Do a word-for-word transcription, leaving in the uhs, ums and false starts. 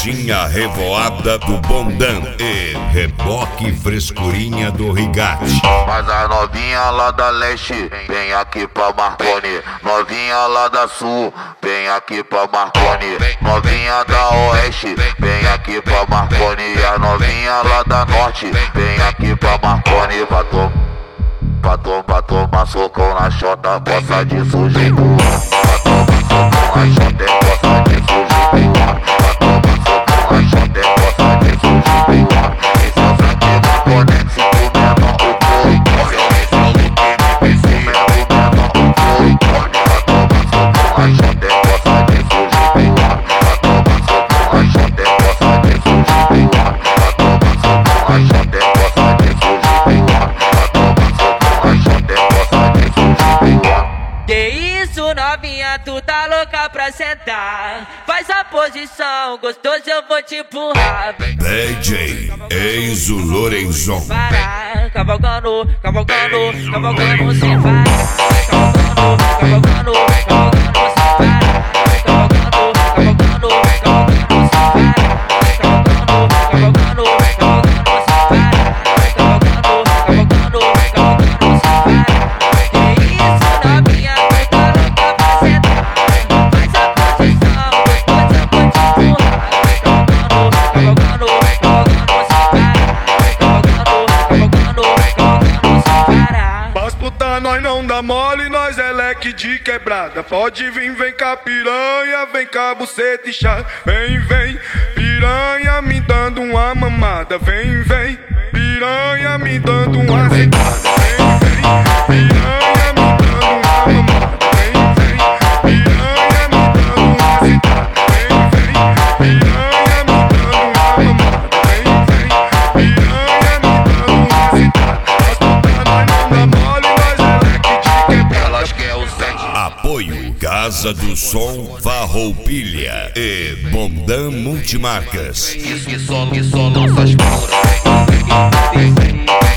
Caixinha revoada do Bondão e reboque frescurinha do Rigatti. Mas a novinha lá da leste, vem aqui pra Marconi. Novinha lá da sul, vem aqui pra Marconi. Novinha da oeste, vem aqui pra Marconi. E a novinha lá da norte, vem aqui pra Marconi. Pra tomar, pra tomar, pra tomar socão na chota, poça de sujeito. Pra tomar socão na chota, é poça de sujeito. Pra tomar socão na chota, é poça de sujeito. Esse é o saque Marconex, o menor, o couro. Esse é o look M P C, o menor, o couro. Pra tomar socão na chota, é poça de sujeito. Pra tomar socão na chota, é poça de sujeito. Pra tomar socão na chota, é poça de sujeito. Pra tomar socão na chota, é poça de sujeito. Que isso, novinha, tu tá louca pra sentar. Faz a posição, gostoso, eu vou te empurrar. D J Enzo Lorenzon. Parar, cavalgando, cavalgando, cavalgando sem parar. Cavalgando, cavalgando, cavalgando sem parar. Cavalgando, cavalgando, cavalgando sem parar. Cavalgando, cavalgando, cavalgando sem parar. Cavalgando, cavalgando, cavalgando sem parar. Que isso, novinha, tu tá louca pra sentar. Faz a posição, depois eu vou te empurrar. Cavalgando, cavalgando, cavalgando sem parar. Cavalgando, cavalgando, cavalgando sem parar. Mas puta, nós não dá mole, nós é leque de quebrada. Pode vir, vem cá piranha, vem cá buceta e chá. Vem, vem, piranha me dando uma mamada. Vem, vem, piranha me dando uma sentada. Vem, vem, piranha me dando uma mamada. Vem, vem, piranha me dando uma sentada. Vem, vem, piranha me dando uma mamada. Vem, vem, piranha me dando uma sentada. Mas puta, nós não dá mole, nós é leque de quebrada. Elas querem o sete. Apoio Casa do Som Farroupilha e Bondão Multimarcas. Isso que só, que só lança as curas.